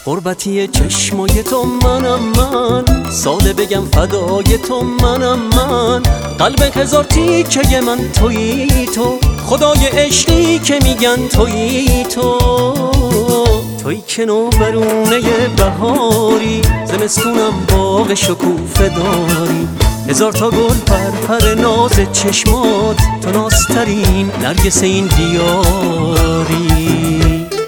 غربتی چشمای تو منم من، ساده بگم فدای تو منم من. قلب هزار تیکه من تویی تو، خدای عشقی که میگن تویی تو. تویی که نوبرونه بهاری، زمستونم باغ شکوفه داری. هزار تا گل پر ناز چشمات، تو نازترین نرگس این دیاری.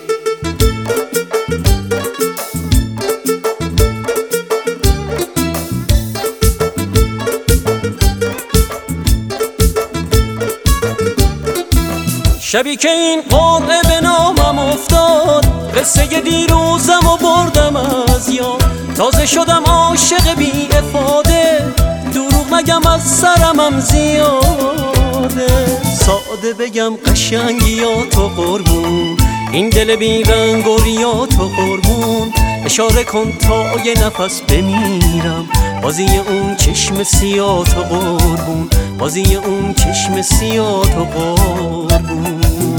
شبی که این قرعه به نامم افتاد، قصه دیروزم و بردم از یاد. تازه شدم عاشق بی افاده، دروغ نگم از سرمم زیاده. ساده بگم قشنگی یا تو قربون، این دل بی رنگ و ریا تو قربون. اشاره کن تا یه نفس بمیرم، بازی اون چشم سیاه تو قربون، بازی اون چشم سیاه تو قربون.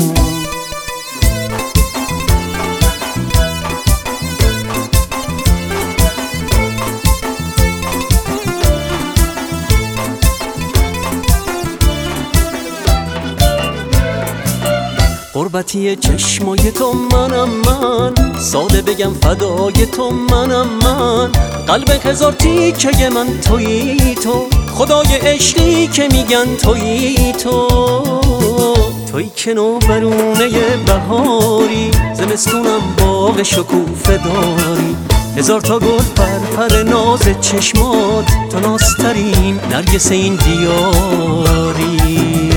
غربتی چشمای تو منم من، ساده بگم فدای تو منم من. قلب هزار تیکه من تویی تو، خدای عشقی که میگن تویی تو. تویی که نوبرونه بهاری، زمستونم باغ شکوفه داری. هزار تا گل پر ناز چشمات، تو نازترین نرگس این دیاری.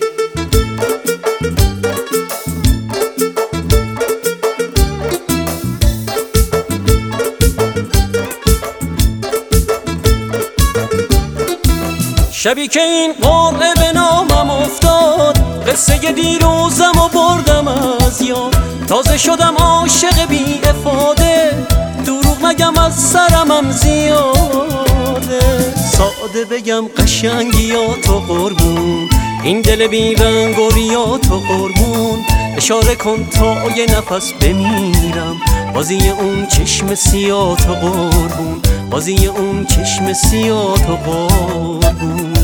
شبی که این قرعه به نامم افتاد، قصه دیروزم و بردم از یاد. تازه شدم عاشق بی افاده، دروغ نگم از سرمم زیاده. ساده بگم قشنگی یا تو قربون، این دل بی رنگ و ریا تو قربون. اشاره کن تا یه نفس بمیرم، بازی اون چشم سیاه تو قربون، بازی اون چشم سیاه تو قربون.